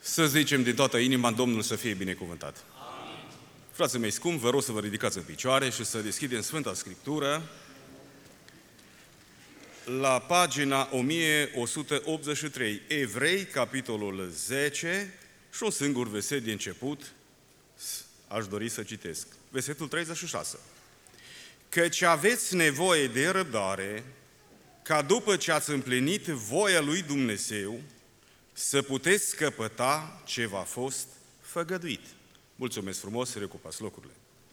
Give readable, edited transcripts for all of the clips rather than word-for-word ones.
Să zicem din toată inima, Domnul să fie binecuvântat. Amin. Frații mei scumpi, vă rog să vă ridicați în picioare și să deschidem Sfânta Scriptură la pagina 1183, Evrei, capitolul 10 și un singur verset de început aș dori să citesc. Versetul 36. Căci aveți nevoie de răbdare, ca după ce ați împlinit voia lui Dumnezeu, să puteți căpăta ce v-a fost făgăduit. Mulțumesc frumos, recupați locurile.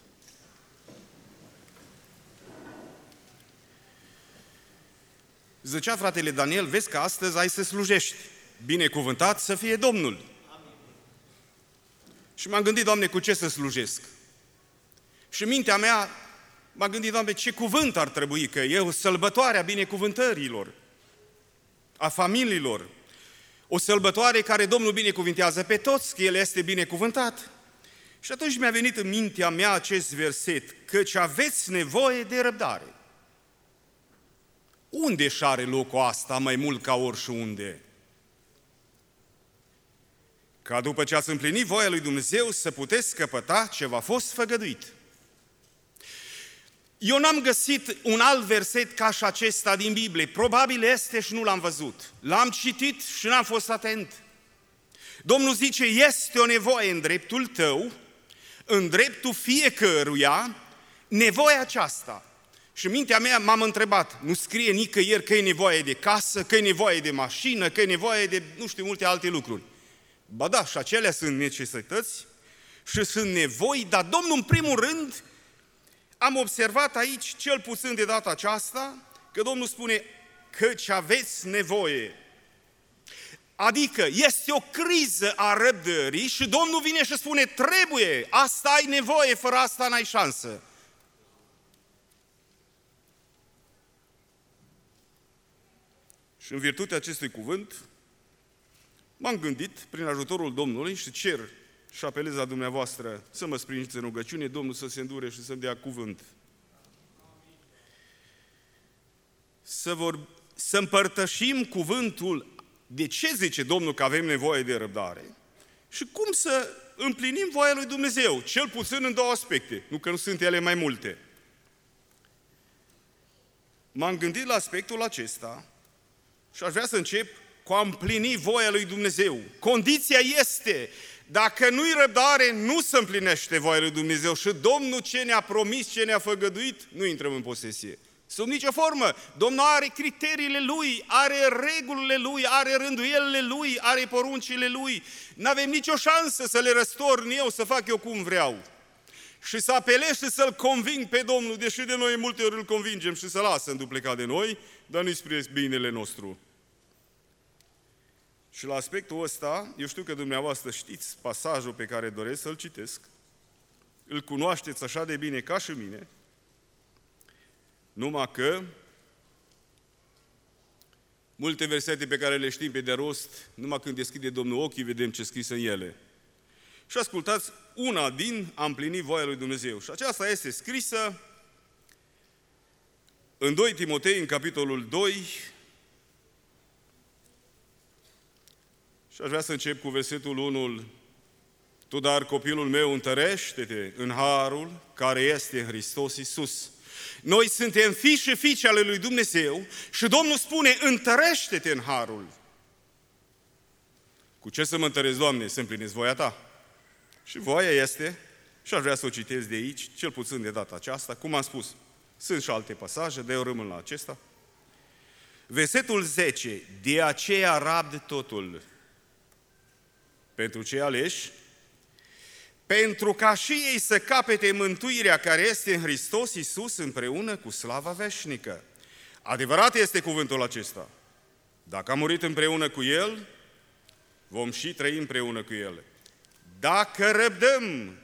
Zicea fratele Daniel, vezi că astăzi ai să slujești. Binecuvântat să fie Domnul. Amin. Și m-am gândit, Doamne, cu ce să slujesc? Și mintea mea m-a gândit, Doamne, ce cuvânt ar trebui, că e o sărbătoare a binecuvântărilor, a familiilor, o sărbătoare care Domnul binecuvintează pe toți, că El este binecuvântat. Și atunci mi-a venit în mintea mea acest verset, căci aveți nevoie de răbdare. Unde și are locul asta mai mult ca oriunde? Ca după ce ați împlinit voia lui Dumnezeu să puteți căpăta ce v-a fost făgăduit. Eu n-am găsit un alt verset ca și acesta din Biblie. Probabil este și nu l-am văzut. L-am citit și n-am fost atent. Domnul zice, este o nevoie în dreptul tău, în dreptul fiecăruia, nevoia aceasta. Și mintea mea m-am întrebat, nu scrie nicăieri că e nevoie de casă, că e nevoie de mașină, că e nevoie de, nu știu, multe alte lucruri. Ba da, și acelea sunt necesități și sunt nevoi, dar Domnul, în primul rând, am observat aici, cel puțin de data aceasta, că Domnul spune, căci aveți nevoie. Adică este o criză a răbdării și Domnul vine și spune, trebuie, asta ai nevoie, fără asta n-ai șansă. Și în virtutea acestui cuvânt, m-am gândit, prin ajutorul Domnului, și cer și apelez la dumneavoastră să mă sprijiniți în rugăciune, Domnul să se îndure și să-mi dea cuvânt. Să împărtășim cuvântul, de ce zice Domnul că avem nevoie de răbdare și cum să împlinim voia lui Dumnezeu, cel puțin în două aspecte, nu că nu sunt ele mai multe. M-am gândit la aspectul acesta și aș vrea să încep cu a împlini voia lui Dumnezeu. Condiția este, dacă nu-i răbdare, nu se împlinește voia lui Dumnezeu și Domnul ce ne-a promis, ce ne-a făgăduit, nu intrăm în posesie. Sub nicio formă. Domnul are criteriile Lui, are regulile Lui, are rânduielile Lui, are poruncile Lui. N-avem nicio șansă să le răstorn eu, să fac eu cum vreau. Și să apelez și să-L conving pe Domnul, deși de noi multe ori îl convingem și să lasă înduplecat de noi, dar nu-i spre binele nostru. Și la aspectul ăsta, eu știu că dumneavoastră știți pasajul pe care doresc să-l citesc, îl cunoașteți așa de bine ca și mine, numai că multe versete pe care le știm pe de rost, numai când deschide Domnul ochii, vedem ce scris în ele. Și ascultați una din a împlini voia lui Dumnezeu. Și aceasta este scrisă în 2 Timotei, în capitolul 2, și aș vrea să încep cu versetul 1. Tu, dar copilul meu, întărește-te în harul care este în Hristos Iisus. Noi suntem fii și fiice ale lui Dumnezeu și Domnul spune, întărește-te în harul. Cu ce să mă întăresc, Doamne? Să împlinesc voia Ta. Și voia este, și aș vrea să o citesc de aici, cel puțin de data aceasta, cum am spus, sunt și alte pasaje, dar eu rămân la acesta. Versetul 10, de aceea rabd totul. Pentru cei aleși, pentru ca și ei să capete mântuirea care este în Hristos Iisus împreună cu slava veșnică. Adevărat este cuvântul acesta. Dacă am murit împreună cu El, vom și trăi împreună cu El. Dacă răbdăm,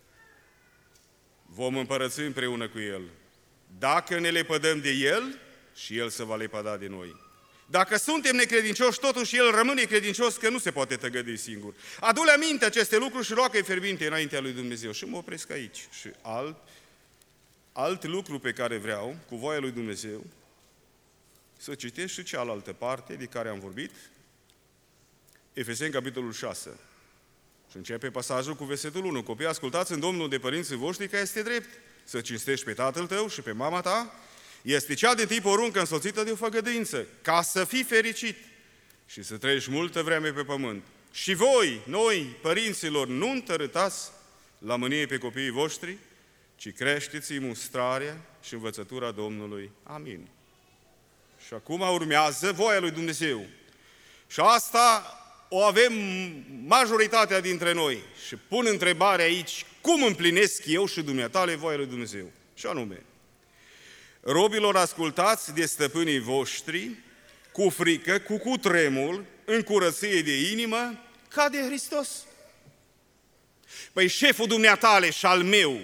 vom împărăți împreună cu El. Dacă ne lepădăm de El, și El se va lepăda de noi. Dacă suntem necredincioși, totuși El rămâne credincios, că nu se poate tăgădui singur. Adu-le aminte aceste lucruri și roagă-i fierbinte înaintea lui Dumnezeu. Și mă opresc aici. Și alt lucru pe care vreau, cu voia lui Dumnezeu, să citesc și cealaltă parte de care am vorbit, Efeseni, capitolul 6. Și începe pasajul cu versetul 1. Copii, ascultați în Domnul de părinții voștri că este drept să cinstești pe tatăl tău și pe mama ta. Este cea de tip poruncă însoțită de o făgăduință, ca să fii fericit și să trăiești multă vreme pe pământ. Și voi, noi, părinților, nu întărâtați la mânie pe copiii voștri, ci creșteți-i mustrarea și învățătura Domnului. Amin. Și acum urmează voia lui Dumnezeu. Și asta o avem majoritatea dintre noi. Și pun întrebarea aici, cum împlinesc eu și dumneatale voia lui Dumnezeu? Și anume, robilor, ascultați de stăpânii voștri, cu frică, cu cutremur, în curăție de inimă, ca de Hristos. Păi șeful dumneatale și al meu,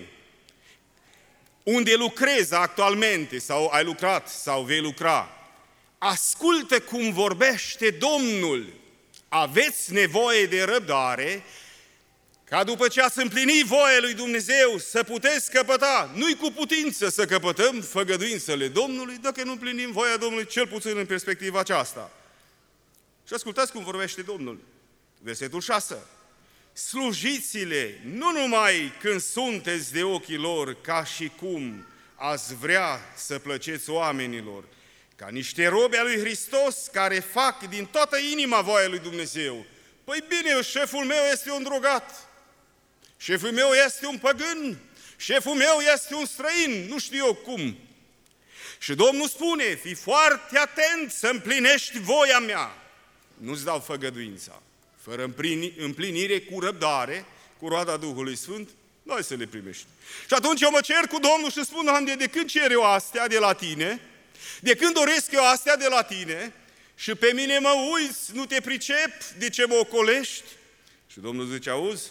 unde lucrezi actualmente, sau ai lucrat, sau vei lucra, ascultă cum vorbește Domnul. Aveți nevoie de răbdare, ca după ce ați împlinit voia lui Dumnezeu să puteți căpăta, nu-i cu putință să căpătăm făgăduințele Domnului, dacă nu împlinim voia Domnului, cel puțin în perspectiva aceasta. Și ascultați cum vorbește Domnul. Versetul 6. Slujiți-le nu numai când sunteți de ochii lor, ca și cum ați vrea să plăceți oamenilor, ca niște robi al lui Hristos care fac din toată inima voia lui Dumnezeu. Păi bine, șeful meu este un drogat, șeful meu este un păgân, șeful meu este un străin, nu știu eu cum. Și Domnul spune, fii foarte atent să împlinești voia mea. Nu-ți dau făgăduința. Fără împlinire, cu răbdare, cu roada Duhului Sfânt, noi să le primești. Și atunci eu mă cer cu Domnul și spun, Doamne, de când cer eu astea de la Tine, de când doresc eu astea de la Tine și pe mine mă uiți, nu te pricep, de ce mă ocolești? Și Domnul zice, auzi?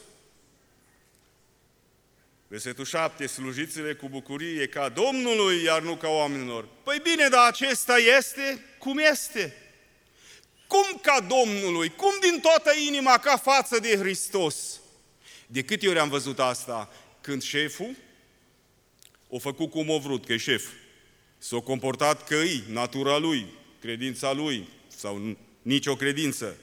Versetul 7, slujiți-le cu bucurie ca Domnului, iar nu ca oamenilor. Păi bine, dar acesta este cum este. Cum ca Domnului? Cum din toată inima ca față de Hristos? De câte ori am văzut asta? Când șeful o făcut cum o vrut, că e șef. S-a comportat că e natura lui, credința lui, sau nicio credință.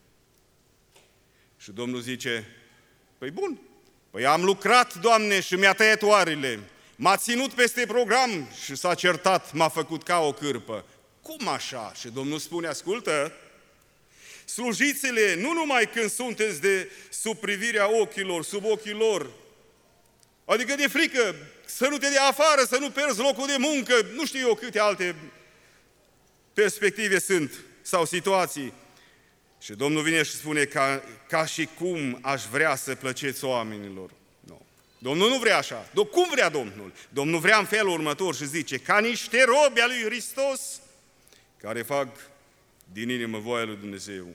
Și Domnul zice, păi bun, păi am lucrat, Doamne, și mi-a tăiat oarele, m-a ținut peste program și s-a certat, m-a făcut ca o cârpă. Cum așa? Și Domnul spune, ascultă, slujiți-le nu numai când sunteți de sub privirea ochilor, sub ochii lor, adică de frică, să nu te dea afară, să nu pierzi locul de muncă, nu știu eu câte alte perspective sunt sau situații. Și Domnul vine și spune ca și cum aș vrea să plăceți oamenilor. Nu. Domnul nu vrea așa. Cum vrea Domnul? Domnul vrea în felul următor și zice, ca niște robi al lui Hristos care fac din inimă voia lui Dumnezeu.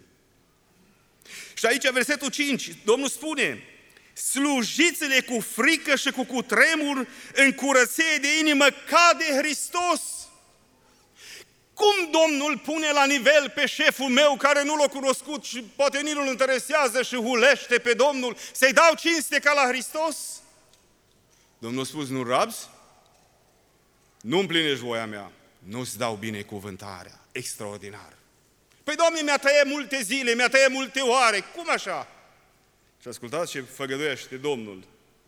Și aici versetul 5, Domnul spune, slujiți-le cu frică și cu cutremur în curăție de inimă ca de Hristos. Cum Domnul pune la nivel pe șeful meu care nu l-a cunoscut și poate nici nu-l interesează și hulește pe Domnul, să-i dau cinste ca la Hristos? Domnul a spus, nu rabzi? Nu împlinești voia mea, nu-ți dau binecuvântarea. Extraordinar. Păi, Doamne, mi-a tăiat multe zile, mi-a tăiat multe ore, cum așa? Și ascultați ce făgăduiește Domnul.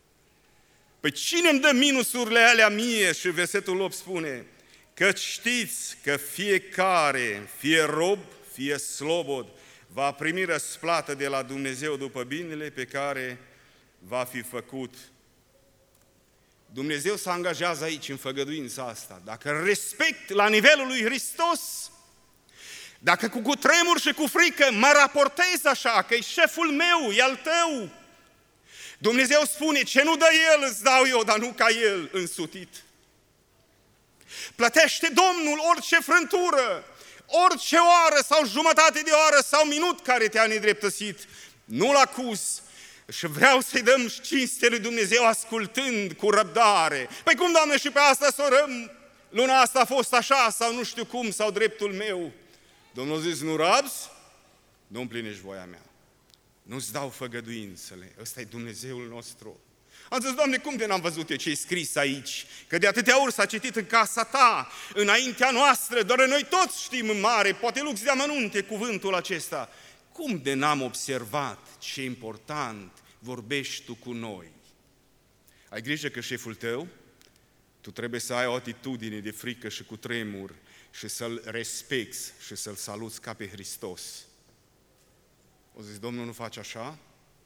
Păi cine îmi dă minusurile alea mie? Și versetul 8 spune, că știți că fiecare, fie rob, fie slobod, va primi răsplată de la Dumnezeu după binele pe care va fi făcut. Dumnezeu se angajează aici în făgăduința asta. Dacă respect la nivelul lui Hristos, dacă cu cutremur și cu frică mă raportez așa, că e șeful meu, e al tău, Dumnezeu spune, ce nu dă El, îți dau eu, dar nu ca El însutit. Plătește Domnul orice frântură, orice oră sau jumătate de oră sau minut care te-a nedreptățit. Nu-l acuz și vreau să-i dăm cinste lui Dumnezeu ascultând cu răbdare. Păi cum, Doamne, și pe asta să orăm? Luna asta a fost așa sau nu știu cum, sau dreptul meu. Domnul zice, nu rabzi? Nu împlinești voia mea. Nu-ți dau făgăduințele. Ăsta e Dumnezeul nostru. Am zis, Doamne, cum de n-am văzut eu ce-i scris aici? Că de atâtea ori s-a citit în casa Ta, înaintea noastră, doar noi toți știm în mare, poate lux de amănunte cuvântul acesta. cum de n-am observat ce important vorbești tu cu noi? Ai grijă că șeful tău, tu trebuie să ai o atitudine de frică și cu tremur și să-l respecti și să-l saluți ca pe Hristos. O zis, Domnul nu face așa?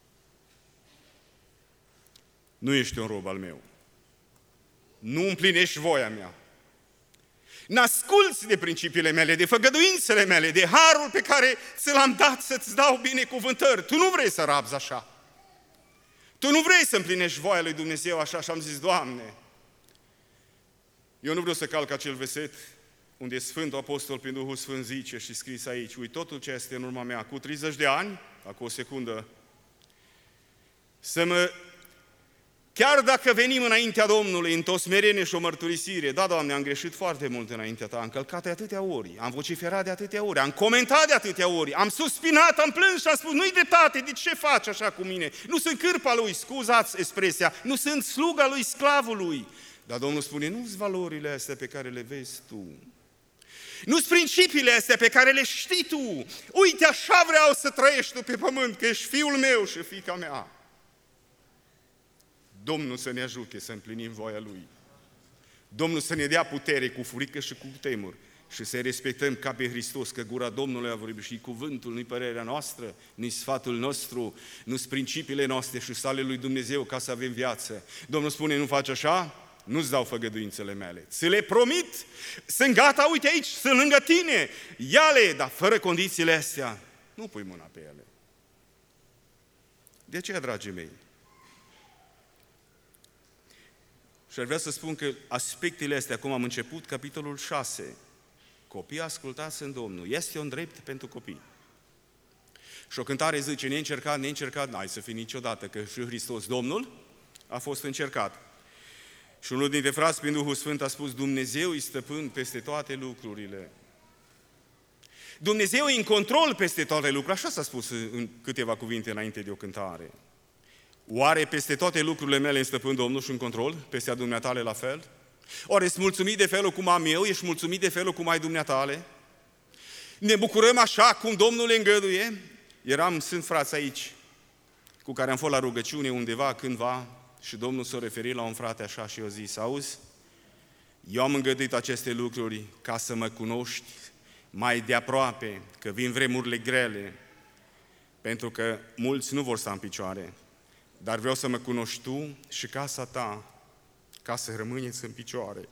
Nu ești un rob al meu. Nu împlinești voia mea. N-asculți de principiile mele, de făgăduințele mele, de harul pe care ți l-am dat să-ți dau binecuvântări. Tu nu vrei să rabzi așa. Tu nu vrei să împlinești voia lui Dumnezeu așa. Și am zis, Doamne, eu nu vreau să calc acel verset unde Sfântul Apostol prin Duhul Sfânt zice și scris aici, uite, totul ce este în urma mea, cu 30 de ani, acum o secundă, chiar dacă venim înaintea Domnului într-o smerenie și o mărturisire, da, Doamne, am greșit foarte mult înaintea Ta, am călcat de atâtea ori, am vociferat de atâtea ori, am comentat de atâtea ori, am suspinat, am plâns și am spus, nu-i dreptate, de ce faci așa cu mine? Nu sunt cârpa Lui, scuzați expresia, nu sunt sluga Lui, sclavului. Dar Domnul spune, nu-s valorile astea pe care le vezi tu, nu-s principiile astea pe care le știi tu, uite, așa vreau să trăiești tu pe pământ, că ești fiul meu și fiica mea. Domnul să ne ajute să împlinim voia Lui. Domnul să ne dea putere cu frică și cu temur și să respectăm ca pe Hristos, că gura Domnului a vorbit și cuvântul, nu-i părerea noastră, nu-i sfatul nostru, nu-s principiile noastre și sale lui Dumnezeu ca să avem viață. Domnul spune, nu faci așa? Nu-ți dau făgăduințele mele. Ți le promit, sunt gata, uite aici, sunt lângă tine, ia-le, dar fără condițiile astea, nu pui mâna pe ele. De aceea, dragii mei, și ar vrea să spun că aspectele astea, cum am început, capitolul 6, copii ascultați în Domnul, este un drept pentru copii. Și o cântare zice, neîncercat, n-ai să fii niciodată, că și Hristos, Domnul, a fost încercat. Și unul dintre frați prin Duhul Sfânt a spus, Dumnezeu e stăpân peste toate lucrurile. Dumnezeu e în control peste toate lucrurile, așa s-a spus în câteva cuvinte înainte de o cântare. Oare peste toate lucrurile mele în stăpân Domnul și în control? Peste a dumneatale la fel? Oare ești mulțumit de felul cum am eu? Ești mulțumit de felul cum ai dumneatale? Ne bucurăm așa cum Domnul le îngăduie? Sunt frați aici cu care am fost la rugăciune undeva, cândva, și Domnul s-a referit la un frate așa și i-a zis, auzi, eu am îngăduit aceste lucruri ca să mă cunoști mai de aproape, că vin vremurile grele, pentru că mulți nu vor sta în picioare, dar vreau să mă cunoști tu și casa ta, ca să rămâneți în picioare.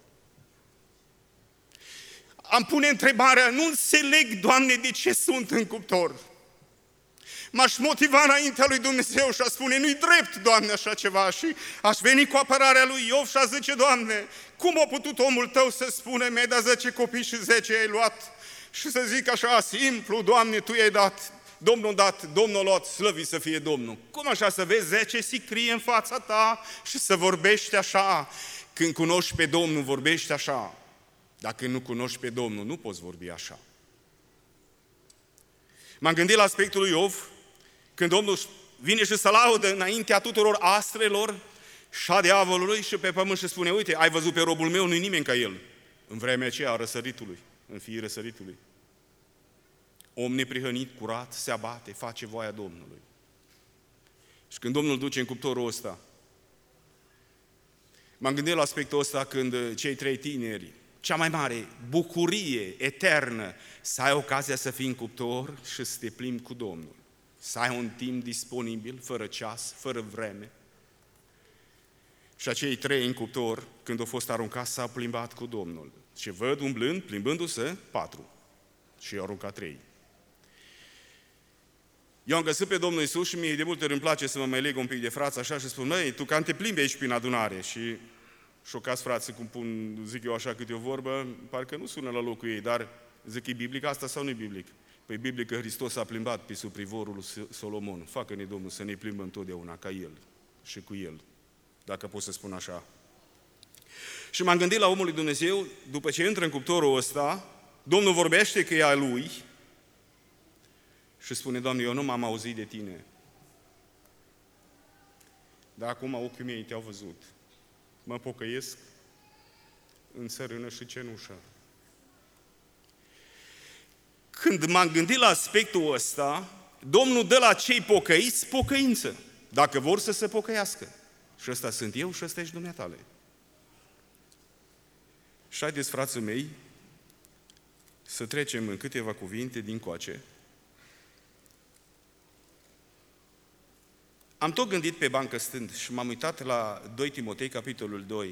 Am pune întrebarea, nu înțeleg, Doamne, de ce sunt în cuptor. M-aș motiva înaintea lui Dumnezeu și a spune, nu-i drept, Doamne, așa ceva. Și aș veni cu apărarea lui Iov și a zice, Doamne, cum a putut omul tău să spune, mi-ai dat 10 copii și 10 ai luat? Și să zic așa, simplu, Doamne, Tu i-ai dat, Domnul a dat, Domnul a luat, slăvit să fie Domnul. Cum așa să vezi 10 sicrie în fața ta și să vorbești așa? Când cunoști pe Domnul, vorbești așa. Dacă nu cunoști pe Domnul, nu poți vorbi așa. M-am gândit la aspectul lui Iov, când Domnul vine și să laudă înaintea tuturor astrelor și a diavolului și pe pământ și spune, uite, ai văzut pe robul meu, nu-i nimeni ca el, în vremea aceea a răsăritului, în fiii răsăritului. Om neprihănit, curat, se abate, face voia Domnului. Și când Domnul duce în cuptorul ăsta, m-am gândit la aspectul ăsta când cei 3 tineri, cea mai mare bucurie eternă, să ai ocazia să fii în cuptor și să te plimbi cu Domnul. Să ai un timp disponibil, fără ceas, fără vreme. Și acei 3 în cuptor, când au fost aruncați, s-au plimbat cu Domnul. Și văd umblând, plimbându-se, 4. Și i-au aruncat 3. Eu am găsit pe Domnul Iisus și mie de multe ori îmi place să mă mai leg un pic de frați așa și spun, măi, tu cam te plimbi aici prin adunare și șocați frații cum zic eu așa câte o vorbă, parcă nu sună la locul ei, dar zic, e biblic asta sau nu e biblic? Păi biblic că Hristos a plimbat pe sub privorul lui Solomon. Facă-ne Domnul să ne plimbăm întotdeauna ca El și cu El, dacă pot să spun așa. Și m-am gândit la omul lui Dumnezeu, după ce intră în cuptorul ăsta, Domnul vorbește că e a Lui și spune, Doamne, eu nu m-am auzit de Tine, dar acum ochii mei Te-au văzut. Mă pocăiesc în țărână și cenușă. Când m-am gândit la aspectul ăsta, Domnul dă la cei pocăiți pocăință, dacă vor să se pocăiască. Și ăsta sunt eu și ăsta ești dumneatale. Și haideți, frații mei, să trecem în câteva cuvinte din coace. Am tot gândit pe bancă stând și m-am uitat la 2 Timotei, capitolul 2.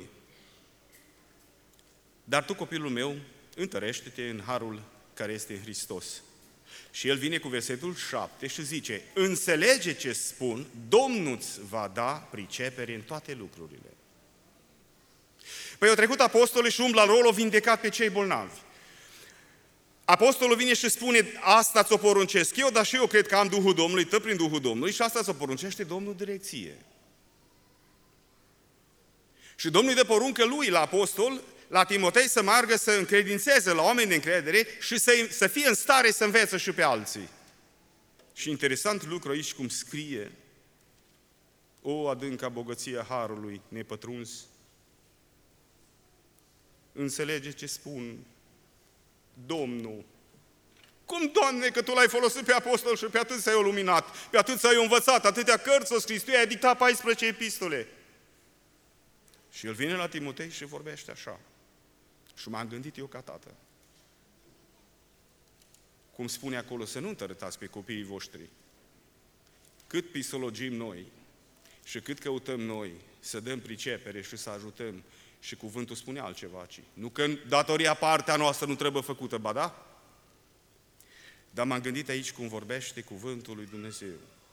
Dar tu, copilul meu, întărește-te în harul care este în Hristos. Și el vine cu versetul 7 și zice: înțelege ce spun, Domnul îți va da pricepere în toate lucrurile. Păi au trecut apostolii și umblă acolo, vindecat pe cei bolnavi. Apostolul vine și spune: asta ți-o poruncesc eu, dar și eu cred că am Duhul Domnului, tă prin Duhul Domnului, și asta ți-o poruncește Domnul direcție. Și Domnul îi dă poruncă lui, la apostol, la Timotei, să meargă să încredințeze la oameni de încredere și să fie în stare să învețe și pe alții. Și interesant lucru aici cum scrie: o adânca bogăție a harului nepătruns. Înțelege ce spun, Domnul. Cum, Doamne, că Tu l-ai folosit pe apostol și pe atât s-ai luminat, pe atât s-ai învățat, atâtea cărți o scris, Tu i-ai dictat 14 epistole. Și el vine la Timotei și vorbește așa. Și m-am gândit eu ca tată. Cum spune acolo, să nu întărătați pe copiii voștri. Cât pisologim noi și cât căutăm noi să dăm pricepere și să ajutăm, și cuvântul spune altceva, ci nu că datoria partea noastră nu trebuie făcută, ba da? Dar m-am gândit aici cum vorbește cuvântul lui Dumnezeu.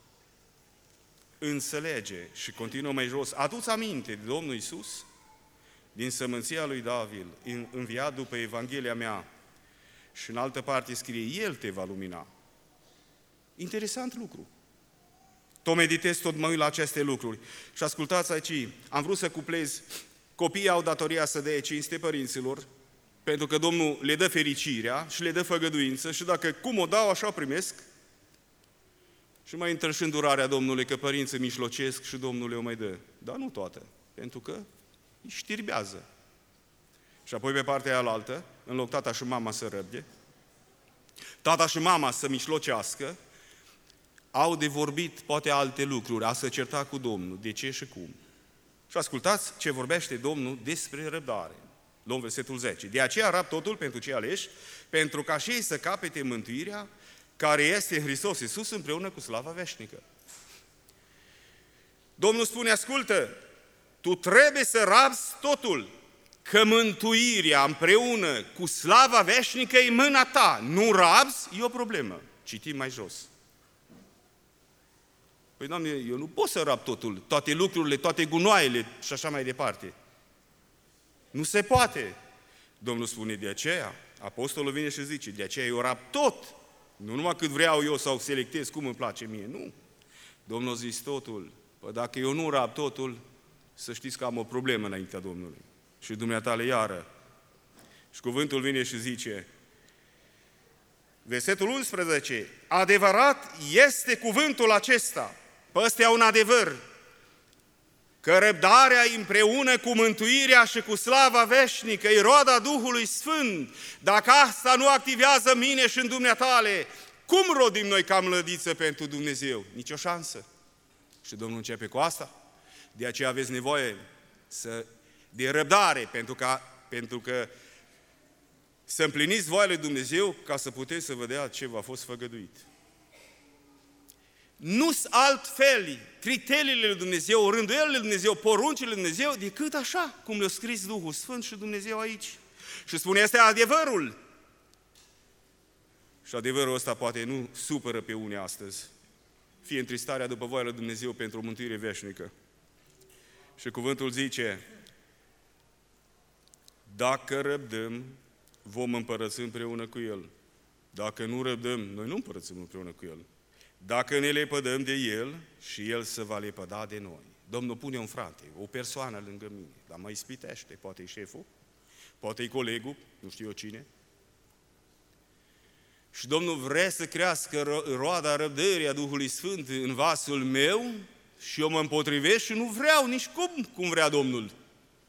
Înțelege, și continuă mai jos, adu-ți aminte de Domnul Iisus, din sămânția lui David, înviat după Evanghelia mea, și în altă parte scrie, El te va lumina. Interesant lucru. Tot meditez, tot mă uit la aceste lucruri. Și ascultați aici, am vrut să cuplez: copiii au datoria să dea cinste părinților, pentru că Domnul le dă fericirea și le dă făgăduință și dacă cum o dau, așa o primesc. Și mai intră și îndurarea Domnului, că părinții mijlocesc și Domnul le o mai dă. Dar nu toate, pentru că îi știrbează. Și apoi pe partea aia, în loc tata și mama să răbde, tata și mama să mijlocească, au de vorbit poate alte lucruri, a să certa cu Domnul, de ce și cum. Și ascultați ce vorbește Domnul despre răbdare. Luăm versetul 10. De aceea rab totul pentru cei aleși, pentru ca și ei să capete mântuirea care este în Hristos Iisus împreună cu slava veșnică. Domnul spune: ascultă, tu trebuie să rabzi totul, că mântuirea împreună cu slava veșnică e mâna ta. Nu rabzi, e o problemă. Citim mai jos. Păi, Doamne, eu nu pot să rab totul, toate lucrurile, toate gunoaiele și așa mai departe. Nu se poate. Domnul spune: de aceea, apostolul vine și zice, de aceea eu rab tot. Nu numai cât vreau eu sau selectez cum îmi place mie, nu. Domnul a zis totul. Păi dacă eu nu rab totul, să știți că am o problemă înaintea Domnului. Și dumneatale iară. Și cuvântul vine și zice, versetul 11, adevărat este cuvântul acesta. Păi ăsta e un adevăr. Că răbdarea împreună cu mântuirea și cu slava veșnică e roada Duhului Sfânt. Dacă asta nu activează în mine și în dumneatale, cum rodim noi ca mlădiță pentru Dumnezeu? Nici o șansă. Și Domnul începe cu asta. De aceea aveți nevoie de răbdare, pentru că să împliniți voia lui Dumnezeu ca să puteți să vedea ce v-a fost făgăduit. Nu-s altfel criteriile lui Dumnezeu, rânduielile lui Dumnezeu, poruncile lui Dumnezeu, decât așa cum le-a scris Duhul Sfânt și Dumnezeu aici. Și spune, este adevărul. Și adevărul ăsta poate nu supără pe unii astăzi. Fie întristarea după voia lui Dumnezeu pentru o mântuire veșnică. Și cuvântul zice, dacă răbdăm, vom împărăți împreună cu El. Dacă nu răbdăm, noi nu împărățim împreună cu El. Dacă ne lepădăm de El și El se va lepăda de noi. Domnul pune un frate, o persoană lângă mine, dar mă ispitește, poate e șeful, poate e colegul, nu știu eu cine. Și Domnul vrea să crească roada răbdării a Duhului Sfânt în vasul meu și eu mă împotrivesc și nu vreau nici cum vrea Domnul.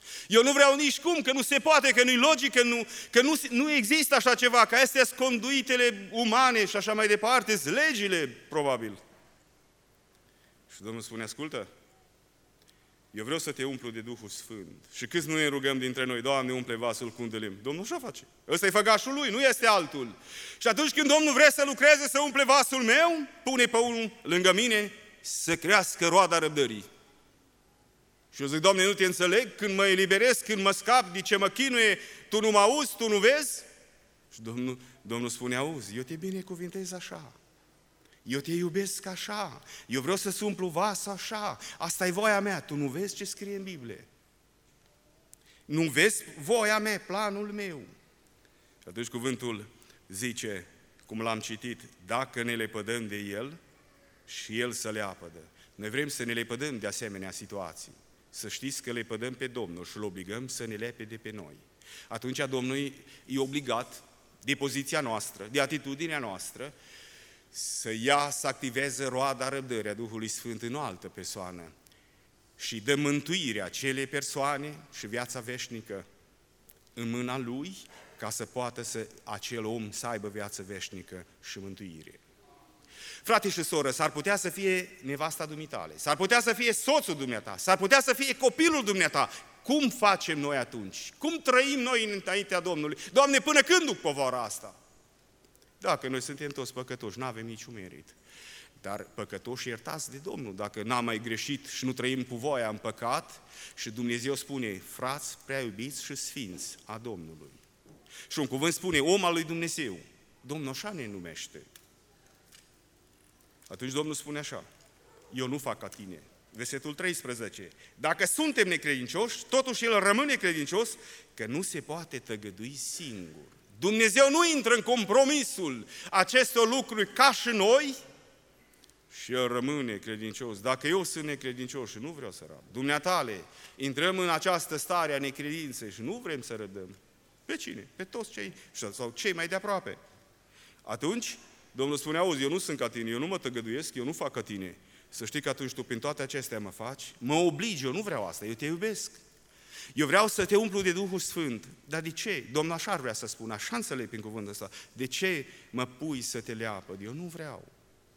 Eu nu vreau nici cum, că nu se poate, că nu-i logic, că nu există așa ceva, că astea sunt conduitele umane și așa mai departe, sunt legile, probabil. Și Domnul spune, ascultă, eu vreau să te umplu de Duhul Sfânt. Și câți nu ne rugăm dintre noi, Doamne, umple vasul cu un de lemn. Domnul așa face. Ăsta e făgașul lui, nu este altul. Și atunci când Domnul vrea să lucreze, să umple vasul meu, pune pe unul lângă mine să crească roada răbdării. Și eu zic, Doamne, nu te înțeleg, când mă eliberez, când mă scap, de ce mă chinuie, tu nu mă auzi, tu nu vezi? Și Domnul spune, auzi, eu te binecuvintez așa. Eu te iubesc așa, eu vreau să-ți umplu vasul așa, asta e voia mea, tu nu vezi ce scrie în Biblie? Nu vezi voia mea, planul meu? Și atunci cuvântul zice, cum l-am citit, dacă ne lepădăm de El și El să le apădă. Noi vrem să ne lepădăm de asemenea situații. Să știți că lepădăm pe Domnul și îl obligăm să ne lepe de pe noi. Atunci Domnul e obligat de poziția noastră, de atitudinea noastră, să activeze roada răbdării a Duhului Sfânt în o altă persoană și dă mântuirea acelei persoane și viața veșnică în mâna Lui, ca să poată acel om să aibă viață veșnică și mântuire. Frate și soră, s-ar putea să fie nevasta dumitale, s-ar putea să fie soțul dumneata, s-ar putea să fie copilul dumneata. Cum facem noi atunci? Cum trăim noi înaintea Domnului? Doamne, până când duc povara asta? Dacă noi suntem toți păcătoși, nu avem niciun merit. Dar păcătoși iertați de Domnul, dacă n-am mai greșit și nu trăim cu voia în păcat, și Dumnezeu spune, frați prea iubiți și sfinți a Domnului. Și un cuvânt spune, om al lui Dumnezeu. Domnul așa ne numește. Atunci Domnul spune așa, eu nu fac ca tine. Versetul 13. Dacă suntem necredincioși, totuși El rămâne credincios, că nu se poate tăgădui singur. Dumnezeu nu intră în compromisul acestor lucruri ca și noi și El rămâne credincios. Dacă eu sunt necredincios și nu vreau să răb, dumneatale, intrăm în această stare a necredinței și nu vrem să răbdăm. Pe cine? Pe toți cei, sau cei mai de aproape. Atunci, Domnul spune, auzi, eu nu sunt ca tine, eu nu mă tăgăduiesc, eu nu fac ca tine. Să știi că atunci tu prin toate acestea mă faci, mă obligi, eu nu vreau asta, eu te iubesc. Eu vreau să te umplu de Duhul Sfânt. Dar de ce? Domnul așa ar vrea să spună, așa înțeleg prin cuvântul ăsta. De ce mă pui să te leapăd? Eu nu vreau.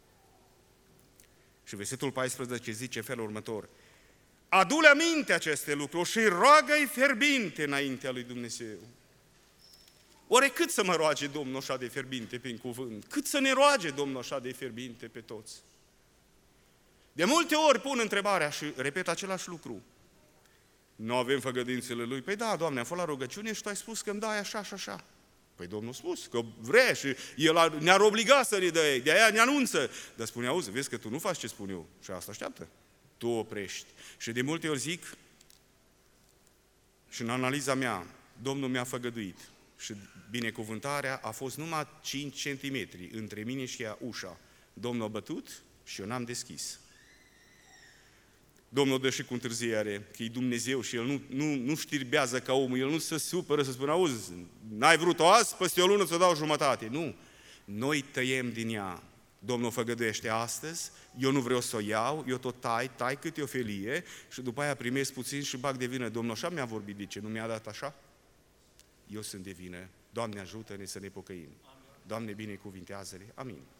Și versetul 14 zice în felul următor, adu-le aminte aceste lucruri și roagă-i fierbinte înaintea lui Dumnezeu. Oare cât să mă roage Domnul așa de fierbinte prin cuvânt? Cât să ne roage Domnul așa de fierbinte pe toți? De multe ori pun întrebarea și repet același lucru. Nu avem făgăduințele Lui? Păi da, Doamne, am fost la rugăciune și Tu ai spus că îmi dai așa și așa. Păi Domnul a spus că vrea și El ne-ar obliga să ne dă, de aia ne anunță. Dar spune, auzi, vezi că tu nu faci ce spun eu și asta așteaptă. Tu oprești. Și de multe ori zic, și în analiza mea, Domnul mi-a făgăduit și binecuvântarea a fost numai 5 centimetri între mine și ușa. Domnul a bătut și eu n-am deschis. Domnul dă și cu întârziere, că e Dumnezeu și El nu știrbează ca omul, El nu se supără să spună, auzi, n-ai vrut-o azi, peste o lună ți-o dau jumătate. Nu, noi tăiem din ea. Domnul făgăduiește astăzi, eu nu vreau să o iau, eu tot tai câte o felie și după aia primesc puțin și bag de vină. Domnul așa mi-a vorbit, de ce? Nu mi-a dat așa? Eu sunt de vină. Doamne, ajută-ne să ne pocăim. Doamne, binecuvintează-le. Amin.